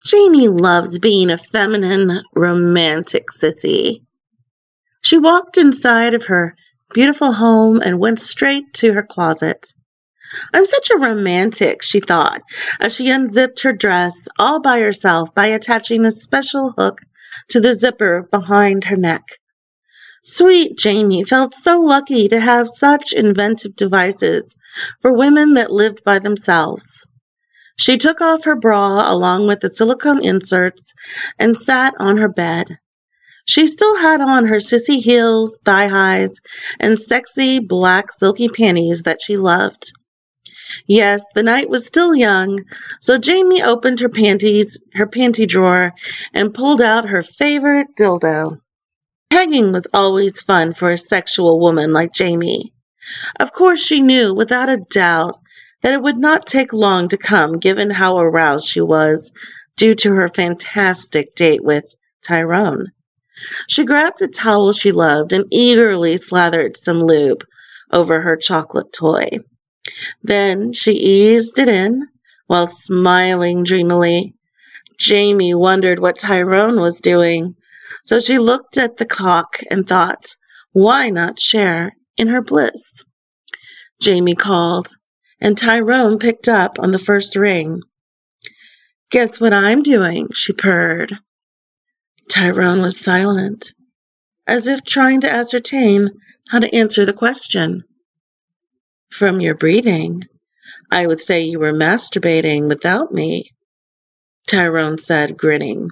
Jamie loved being a feminine, romantic sissy. She walked inside of her beautiful home and went straight to her closet. I'm such a romantic, she thought, as she unzipped her dress all by herself by attaching a special hook to the zipper behind her neck. Sweet Jamie felt so lucky to have such inventive devices for women that lived by themselves. She took off her bra along with the silicone inserts and sat on her bed. She still had on her sissy heels, thigh highs, and sexy black silky panties that she loved. Yes, the night was still young, so Jamie opened her panty drawer and pulled out her favorite dildo. Pegging was always fun for a sexual woman like Jamie. Of course, she knew without a doubt that it would not take long to come given how aroused she was due to her fantastic date with Tyrone. She grabbed a towel she loved and eagerly slathered some lube over her chocolate toy. Then she eased it in while smiling dreamily. Jamie wondered what Tyrone was doing, so she looked at the clock and thought, why not share in her bliss? Jamie called, and Tyrone picked up on the first ring. Guess what I'm doing, she purred. Tyrone was silent, as if trying to ascertain how to answer the question. From your breathing, I would say you were masturbating without me, Tyrone said, grinning.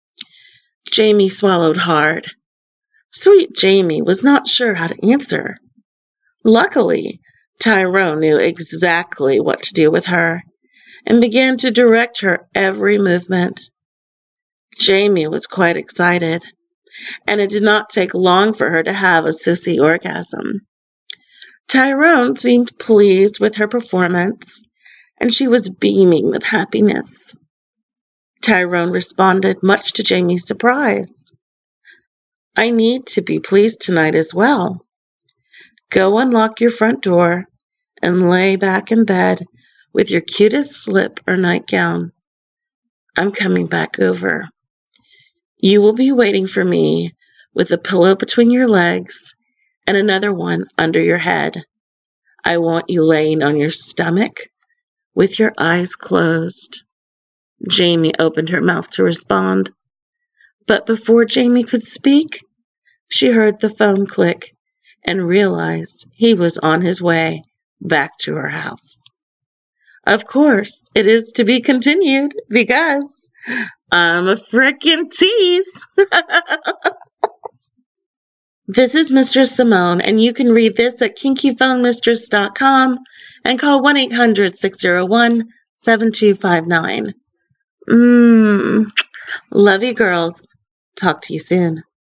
Jamie swallowed hard. Sweet Jamie was not sure how to answer. Luckily, Tyrone knew exactly what to do with her and began to direct her every movement. Jamie was quite excited, and it did not take long for her to have a sissy orgasm. Tyrone seemed pleased with her performance, and she was beaming with happiness. Tyrone responded, much to Jamie's surprise. I need to be pleased tonight as well. Go unlock your front door and lay back in bed with your cutest slip or nightgown. I'm coming back over. You will be waiting for me with a pillow between your legs and another one under your head. I want you laying on your stomach with your eyes closed. Jamie opened her mouth to respond, but before Jamie could speak, she heard the phone click and realized he was on his way back to her house. Of course, it is to be continued because I'm a frickin' tease. This is Mistress Simone, and you can read this at kinkyphonemistress.com and call 1-800-601-7259. Love you, girls. Talk to you soon.